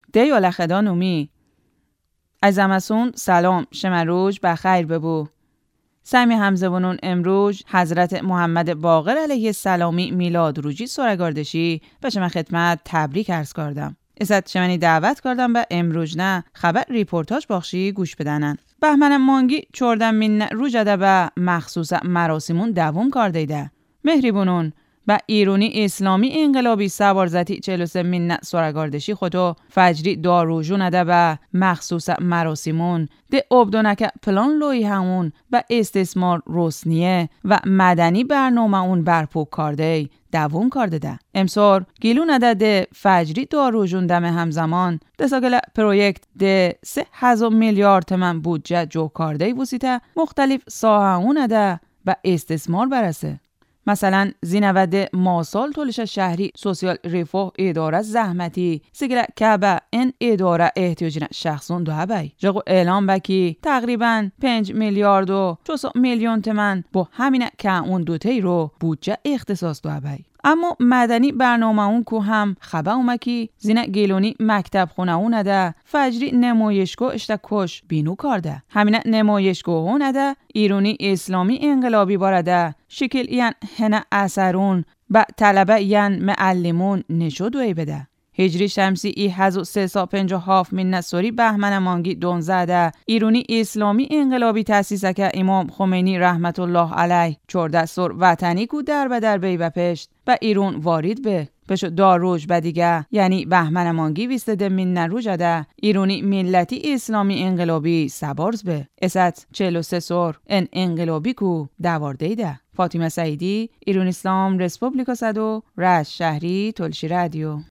دی ولخدا نومی از امسون سلام شمروج بخیر ببو. سمی همزبونون امروز حضرت محمد باقر علیه السلامی میلاد روزی سورگاردشی به شما خدمت تبریک عرض کردم. ازت شمنی دعوت کردم به امروز نه خبر ریپورتاج باخشی گوش بدنن. بهمن مانگی چردم من روجده به مخصوص مراسمون دوام کردیده. مهریبونون و ایرانی اسلامی انقلابی سوارزتی 43 من سورگاردشی خودو فجری داروجون ده به مخصوص مراسمون ده ابدونک پلان لوی همون و استثمار روسنیه و مدنی برنامه اون برپو کرده دوام کرده ده. امسار گیلو نده ده فجری داروجون دم همزمان ده ساگل پرویکت ده 3000 میلیارد تومان بودجه جو کرده وسیته مختلف ساهمون ده و استثمار برسه. مثلا زینوده ماسال تولش شهری سوسیال ریفاه اداره زحمتی سیگره که به این اداره احتیاجین شخصون دو هبای جاگو اعلام بکی تقریبا 5 میلیارد و 400 میلیون تومان با همین که اون دوتایی رو بودجه اختصاص دو هبای. اما مدنی برنامه اون که هم خبه اومکی زینه گیلونی مکتب خونه اون ده فجری نمایشگاه اشتکش بینو کرده. همین نمایشگاه اون ده ایرانی اسلامی انقلابی بارده شکل این هنه اثرون با طلبه ین معلمون نشدوی بده. هجری شمسی 1357 من سوری بهمن مانگی 12 ایرانی اسلامی انقلابی تأسیس که امام خمینی رحمت الله علیه 14 سور وطنی کو در به در بی و پشت و ایران وارد به بشو داروج بدیگه یعنی بهمن مانگی 20 من روجده ایرانی ملتی اسلامی انقلابی سبارز به اسات 43 سور ان انقلابی کو دوارده ده. فاطمه سعیدی ایران اسلام رسپوبلیکا صدو رشت شهری تلشی رادیو.